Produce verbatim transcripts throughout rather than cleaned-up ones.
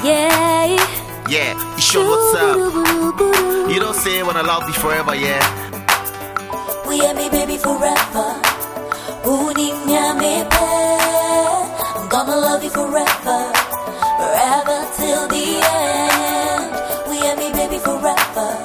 yeah. Yeah, you sure what's up? You don't say when I love you forever, yeah. We and me, baby, forever. I'm gonna love you forever, forever till the end. We and me, baby, forever.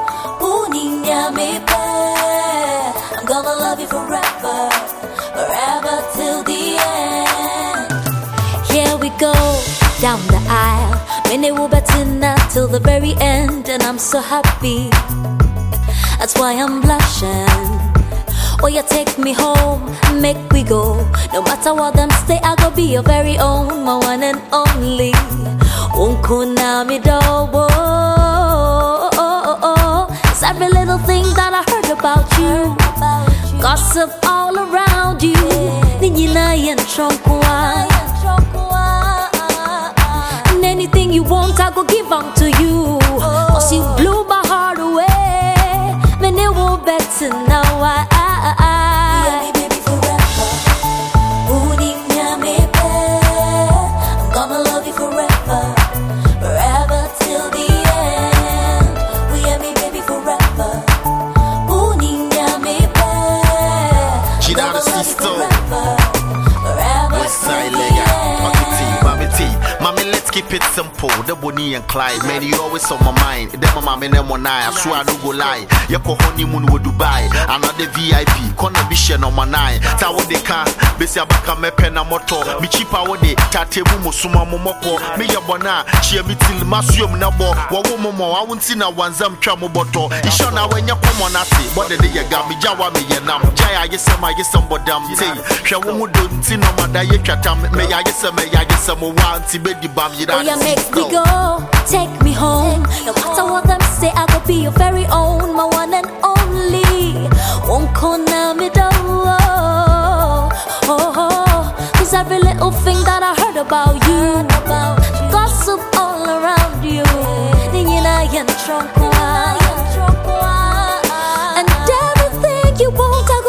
I'm gonna love you forever, forever till the end. Here we go, down the aisle. Many will bet tonight till the very end, and I'm so happy. That's why I'm blushing. Oh, you take me home, make we go. No matter what them say, I go be your very own, my one and only. Unkuna mi dobo. It's every little thing that I heard about you. Gossip all around you. Ninyina yen chonkwa. And anything you want, I go give unto you. Cause you blew my heart away. Man, it won't better now. I keep it simple, the Bonnie and Clyde. Man, you always on my mind. Then my mama and one eye, I swear I don't go lie. Yako honeymoon with Dubai, another V I P, corner vision on my nine. Tower they can, Bessia Baka Mepena Moto, me cheaper with it, Tatebu Musuma Momoko, me yabona, cheer me till Masium Nabo, Wawomo, I won't see now one Zam Tramo Boto. It's sure now when you come on, I say, but the day you got me, Jawa me, and I'm Jaya, yes, I guess somebody damn say, Shawu don't see no matter you chatam, may I guess, may I guess some one, Tibet Bam. Oh, yeah, make me go, take me home. No matter what them say, I go be your very own, my one and only. Won't call now me do. Oh, oh, cause every little thing that I heard about you, gossip all around you. And everything you want, I